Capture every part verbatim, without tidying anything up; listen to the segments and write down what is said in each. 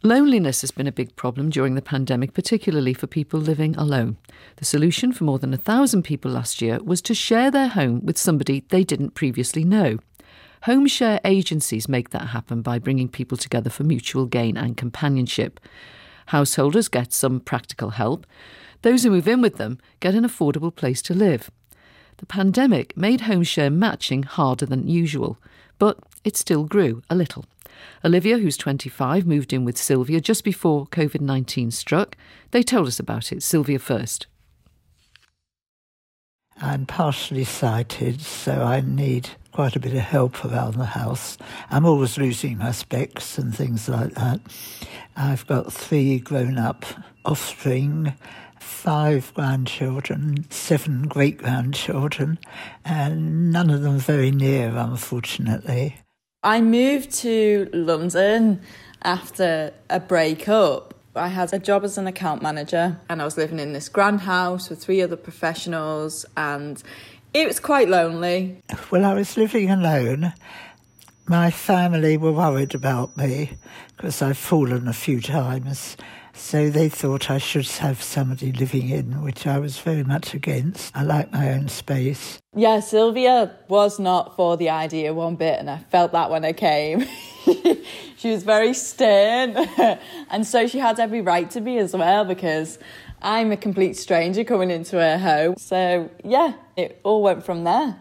Loneliness has been a big problem during the pandemic, particularly for people living alone. The solution for more than a thousand people last year was to share their home with somebody they didn't previously know. Home share agencies make that happen by bringing people together for mutual gain and companionship. Householders get some practical help. Those who move in with them get an affordable place to live. The pandemic made home share matching harder than usual, but it still grew a little. Olivia, who's twenty-five, moved in with Sylvia just before covid nineteen struck. They told us about it. Sylvia first. I'm partially sighted, so I need quite a bit of help around the house. I'm always losing my specs and things like that. I've got three grown-up offspring, five grandchildren, seven great-grandchildren, and none of them very near, unfortunately. I moved to London after a breakup. I had a job as an account manager and I was living in this grand house with three other professionals and it was quite lonely. Well, I was living alone. My family were worried about me because I've fallen a few times. So they thought I should have somebody living in, which I was very much against. I like my own space. Yeah, Sylvia was not for the idea one bit, and I felt that when I came. She was very stern, and so she had every right to be as well, because I'm a complete stranger coming into her home. So, yeah, it all went from there.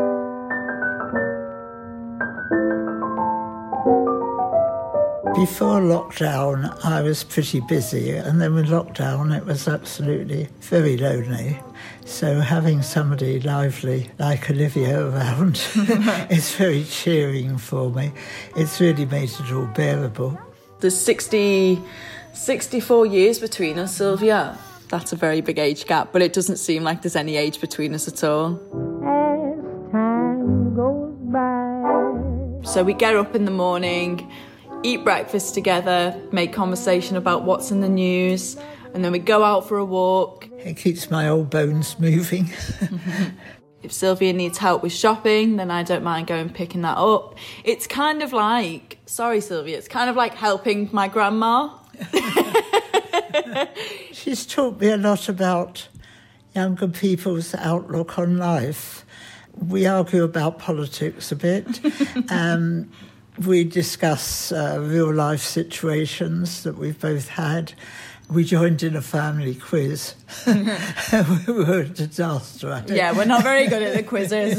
Before lockdown, I was pretty busy, and then with lockdown, it was absolutely very lonely. So having somebody lively like Olivia around is very cheering for me. It's really made it all bearable. There's sixty, sixty-four years between us, Sylvia. That's a very big age gap, but it doesn't seem like there's any age between us at all. As time goes by. So we get up in the morning, eat breakfast together, make conversation about what's in the news, and then we go out for a walk. It keeps my old bones moving. If Sylvia needs help with shopping, then I don't mind going picking that up. It's kind of like, sorry Sylvia, it's kind of like helping my grandma. She's taught me a lot about younger people's outlook on life. We argue about politics a bit. um, We discuss uh, real-life situations that we've both had. We joined in a family quiz. We were a disaster at it. Yeah, we're not very good at the quizzes.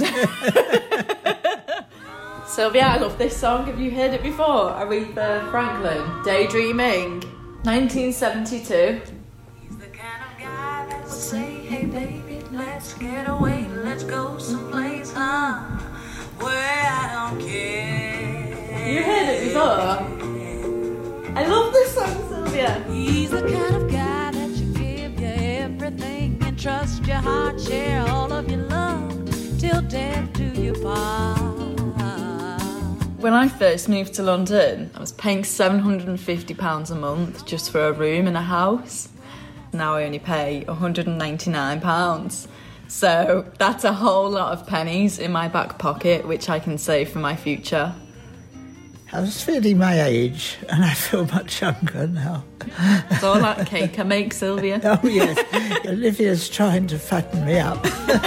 Sylvia, I love this song. Have you heard it before? Aretha Franklin, Daydreaming, nineteen seventy-two. He's the kind of guy that will say, hey baby, let's get away, let's go someplace, huh, where I don't care. You heard it before? I love this song, Sylvia. He's the kind of guy that you give you everything and trust your heart, share all of your love till death do you part. When I first moved to London, I was paying seven hundred fifty pounds a month just for a room in a house. Now I only pay one hundred ninety-nine pounds. So that's a whole lot of pennies in my back pocket, which I can save for my future. I was feeling my age, and I feel much younger now. It's all that cake I make, Sylvia. Oh, yes. Olivia's trying to fatten me up.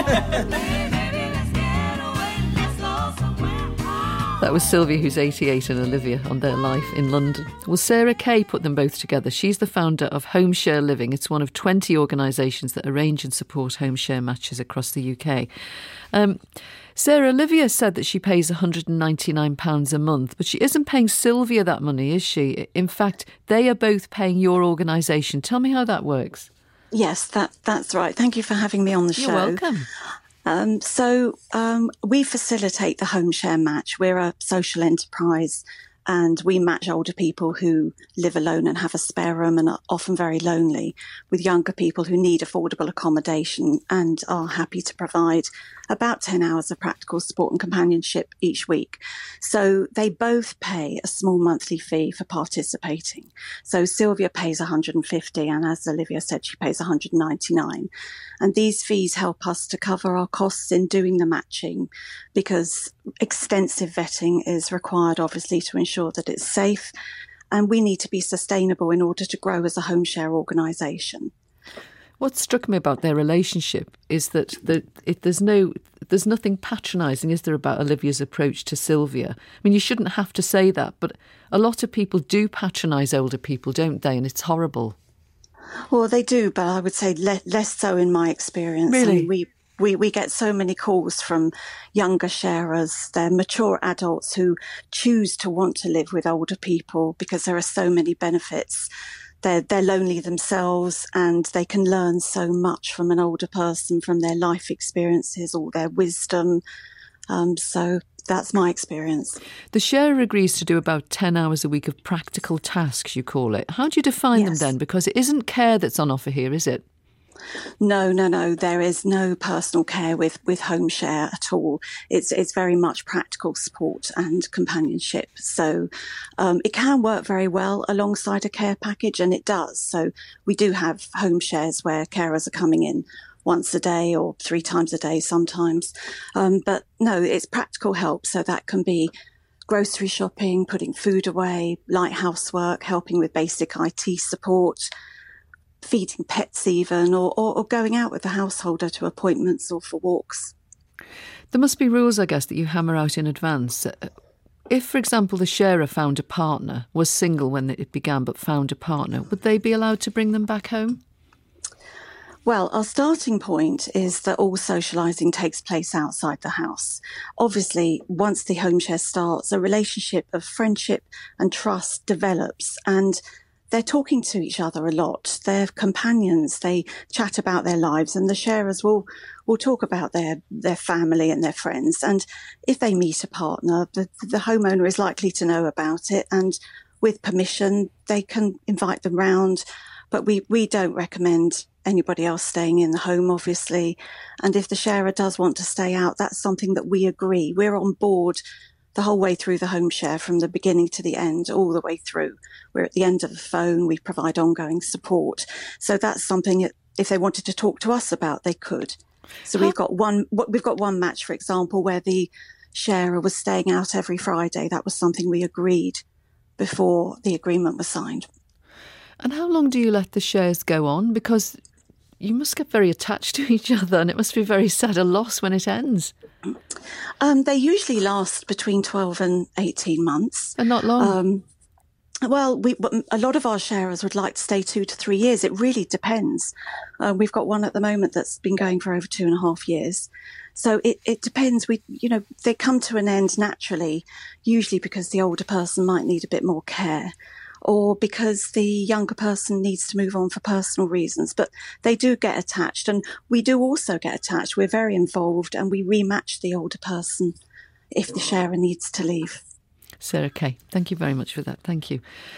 That was Sylvia, who's eighty-eight, and Olivia on their life in London. Well, Sarah Kay put them both together. She's the founder of Home Share Living. It's one of twenty organisations that arrange and support home share matches across the U K. Um, Sarah, Olivia said that she pays one hundred ninety-nine pounds a month, but she isn't paying Sylvia that money, is she? In fact, they are both paying your organisation. Tell me how that works. Yes, that that's right. Thank you for having me on the show. You're welcome. Um, so um, we facilitate the home share match. We're a social enterprise and we match older people who live alone and have a spare room and are often very lonely with younger people who need affordable accommodation and are happy to provide about ten hours of practical support and companionship each week. So they both pay a small monthly fee for participating. So Sylvia pays one hundred fifty and as Olivia said, she pays one hundred ninety-nine. And these fees help us to cover our costs in doing the matching because extensive vetting is required, obviously, to ensure that it's safe and we need to be sustainable in order to grow as a home share organisation. What struck me about their relationship is that the, it, there's no, there's nothing patronising, is there, about Olivia's approach to Sylvia? I mean, you shouldn't have to say that, but a lot of people do patronise older people, don't they? And it's horrible. Well, they do, but I would say le- less so in my experience. Really? I mean, we, we, we get so many calls from younger sharers. They're mature adults who choose to want to live with older people because there are so many benefits. They're, they're lonely themselves and they can learn so much from an older person, from their life experiences, all their wisdom. Um, so that's my experience. The sharer agrees to do about ten hours a week of practical tasks, you call it. How do you define Yes. them then? Because it isn't care that's on offer here, is it? No, no, no. There is no personal care with, with home share at all. It's it's very much practical support and companionship. So um, it can work very well alongside a care package, and it does. So we do have home shares where carers are coming in once a day or three times a day sometimes. Um, but no, it's practical help. So that can be grocery shopping, putting food away, light housework, helping with basic I T support, feeding pets even, or, or, or going out with the householder to appointments or for walks. There must be rules, I guess, that you hammer out in advance. If, for example, the sharer found a partner, was single when it began but found a partner, would they be allowed to bring them back home? Well, our starting point is that all socialising takes place outside the house. Obviously, once the home share starts, a relationship of friendship and trust develops, and they're talking to each other a lot. They're companions. They chat about their lives, and the sharers will will talk about their their family and their friends. And if they meet a partner, the, the homeowner is likely to know about it, and with permission, they can invite them round. But we, we don't recommend anybody else staying in the home, obviously. And if the sharer does want to stay out, that's something that we agree. We're on board the whole way through the home share, from the beginning to the end, all the way through. We're at the end of the phone. We provide ongoing support. So that's something that if they wanted to talk to us about, they could. So we've got one, we've got one match, for example, where the sharer was staying out every Friday. That was something we agreed before the agreement was signed. And how long do you let the shares go on? Because you must get very attached to each other, and it must be very sad a loss when it ends. Um, they usually last between twelve and eighteen months. And not long. Um, well, we, a lot of our sharers would like to stay two to three years. It really depends. Uh, we've got one at the moment that's been going for over two and a half years. So it, it depends. We, you know, they come to an end naturally, usually because the older person might need a bit more care, or because the younger person needs to move on for personal reasons. But they do get attached, and we do also get attached. We're very involved, and we rematch the older person if the sharer needs to leave. Sarah Kay, thank you very much for that. Thank you.